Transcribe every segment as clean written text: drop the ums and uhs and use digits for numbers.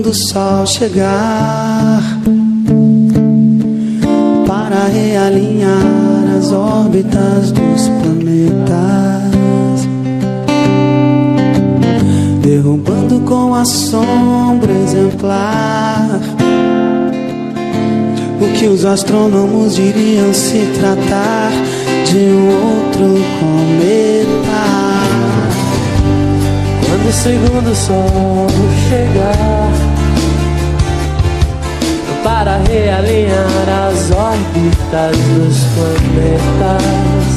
segundo o sol chegar para realinhar as órbitas dos planetas, derrubando com assombro exemplar o que os astrônomos diriam se tratar de um outro cometa. Quando o segundo sol chegar para realinhar as órbitas dos planetas,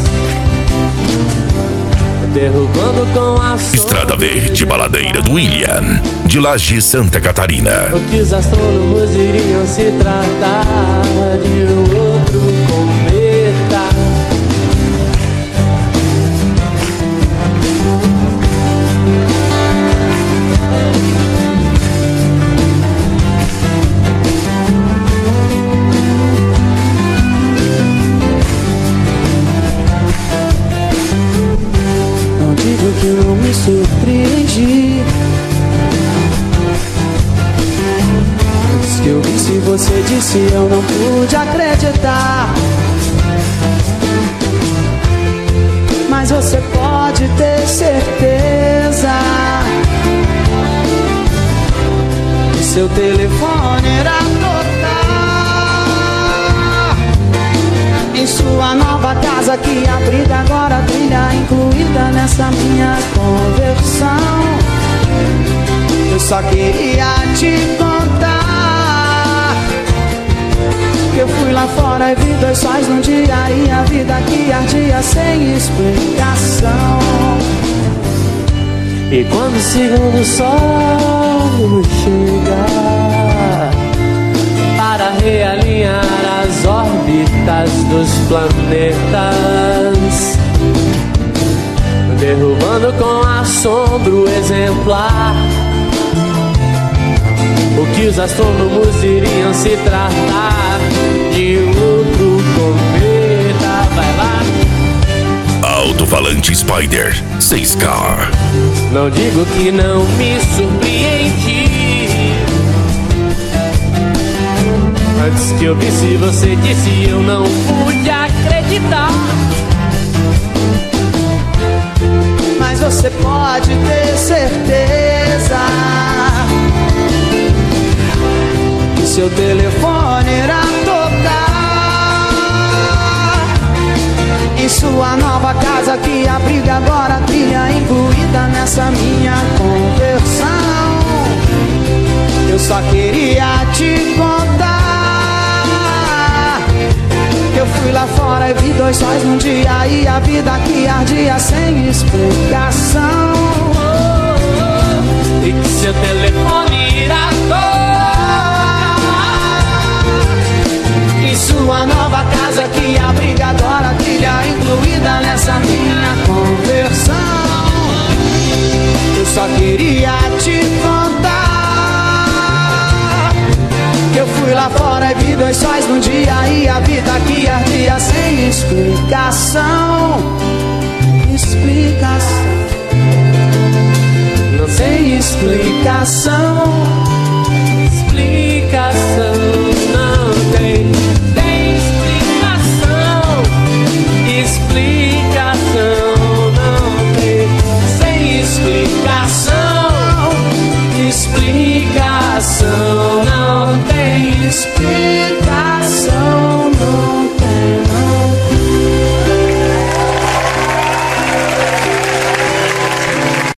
derrubando com a Estrada Verde Baladeira do William, de Laje, Santa Catarina. O que os astrônomos iriam se tratar de um outro cometa. Que não me surpreendi. Antes que eu vi, se você disse, eu não pude acreditar. Mas você pode ter certeza que seu telefone irá tocar em sua nova casa, que abriga agora a trilha incluída nessa minha conversão. Eu só queria te contar que eu fui lá fora e vi dois sóis num dia, e a vida que ardia sem explicação. E quando o segundo sol chegar para realinhar as órbitas dos planetas, derrubando com assombro exemplar o que os astrônomos iriam se tratar de um outro cometa. Vai lá. Alto-falante Spider 6K. Não digo que não me surpreendi. Antes que eu visse, você disse, eu não pude acreditar. Mas você pode ter certeza que seu telefone irá tocar em sua nova casa, que abriga agora a trilha incluída nessa minha conversão. Eu só queria te contar que eu fui lá fora e vi dois sóis num dia, e a vida que ardia sem explicação. E que seu telefone irá tocar em sua nova casa, que abriga agora a trilha incluída nessa minha conversão. Eu só queria te contar que eu fui lá fora e vi dois sóis num dia, e a vida que ardia sem explicação. Explicação. Não sem explicação. Explicação não tem. Tem explicação. Explicação não tem. Sem explicação. Explicação não